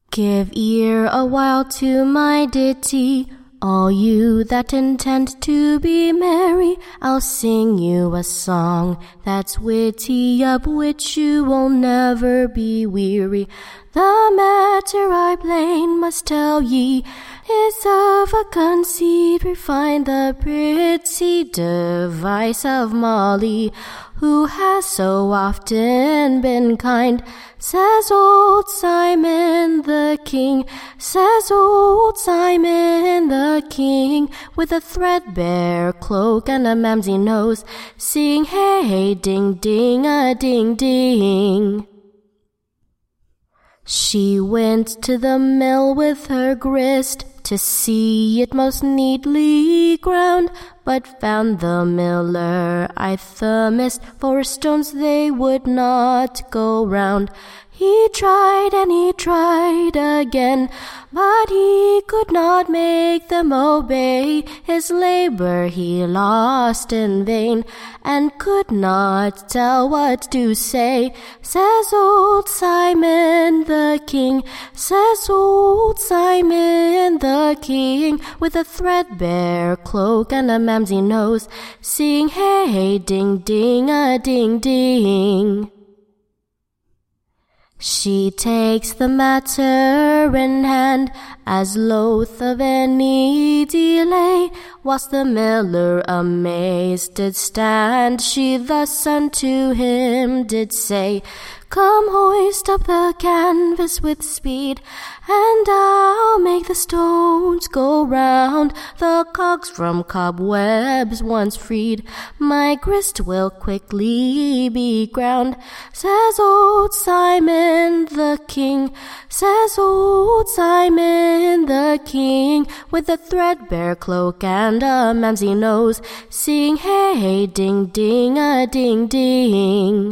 Give ear awhile to my ditty, all you that intend to be merry. I'll sing you a song that's witty, of which you will never be weary. The matter I plain must tell ye is of a conceit refined, the pretty device of Molly, who has so often been kind. Says old Simon the King, says old Simon the King, with a threadbare cloak and a mamsy nose, sing hey ding ding a ding ding. She went to the mill with her grist to see it most neatly ground, but found the miller ithemist, for stones they would not go round. He tried and he tried again, but he could not make them obey. His labor he lost in vain, and could not tell what to say. Says old Simon the King, says old Simon the King, with a threadbare cloak and a mamsy nose, sing hey ding ding a ding ding. She takes the matter in hand, as loath of any delay. Whilst the miller amazed did stand, she thus unto him did say, Come hoist up the canvas with speed, and I'll make the stones go round. The cogs from cobwebs once freed, my grist will quickly be ground. Says old Simon the King, says old Simon the King, with a threadbare cloak and a mamsy nose, sing hey ding ding a ding ding.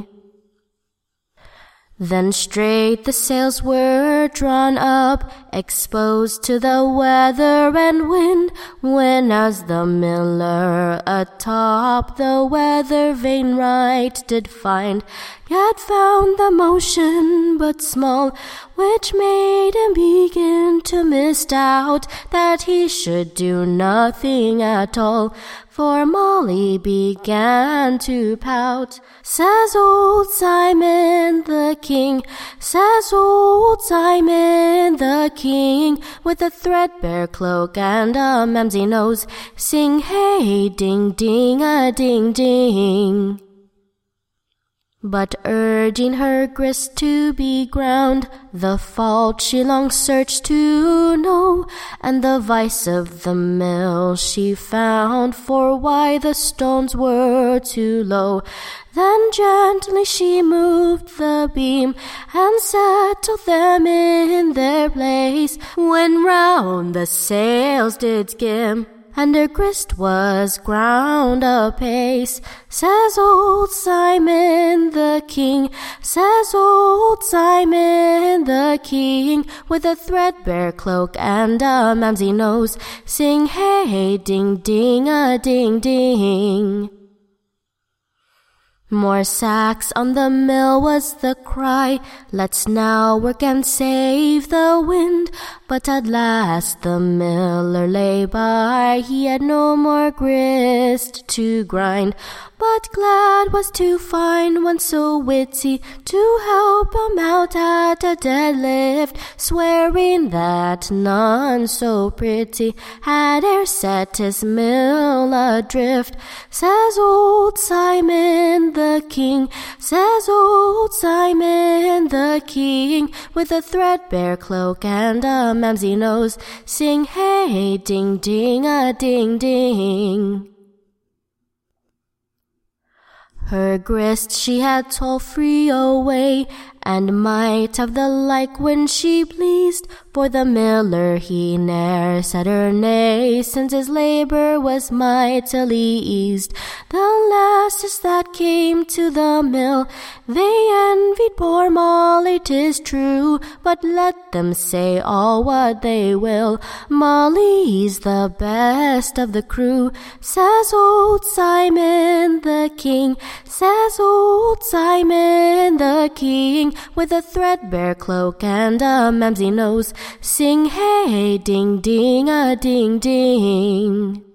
Then straight the sails were drawn up, exposed to the weather and wind, when as the miller atop the weather vane right did find, yet found the motion but small, which made him begin to misdoubt that he should do nothing at all. For Molly began to pout. Says old Simon the King, says old Simon the King, with a threadbare cloak and a mamsy nose, sing hey ding ding a ding ding. But urging her grist to be ground, the fault she long searched to know, and the vice of the mill she found, for why the stones were too low. Then gently she moved the beam, and settled them in their place, when round the sails did skim, and her grist was ground apace. Says old Simon the King, says old Simon the King, with a threadbare cloak and a mamsy nose, sing hey ding ding a ding ding. More sacks on the mill was the cry, let's now work and save the wind. But at last the miller lay by, he had no more grist to grind, but glad was to find one so witty to help him out at a deadlift, swearing that none so pretty had e'er set his mill adrift. Says old Simon the King, says old Simon the King, with a threadbare cloak and a mamsy nose, sing hey ding ding a ding ding. Her grist she had toll free away, and might have the like when she pleased, for the miller he ne'er said her nay, since his labor was mightily eased. The lasses that came to the mill, they envied poor Molly, 'tis true, but let them say all what they will, Molly's the best of the crew. Says old Simon the King, says old Simon the King, with a threadbare cloak and a mamsy nose. Sing hey, ding ding a ding ding.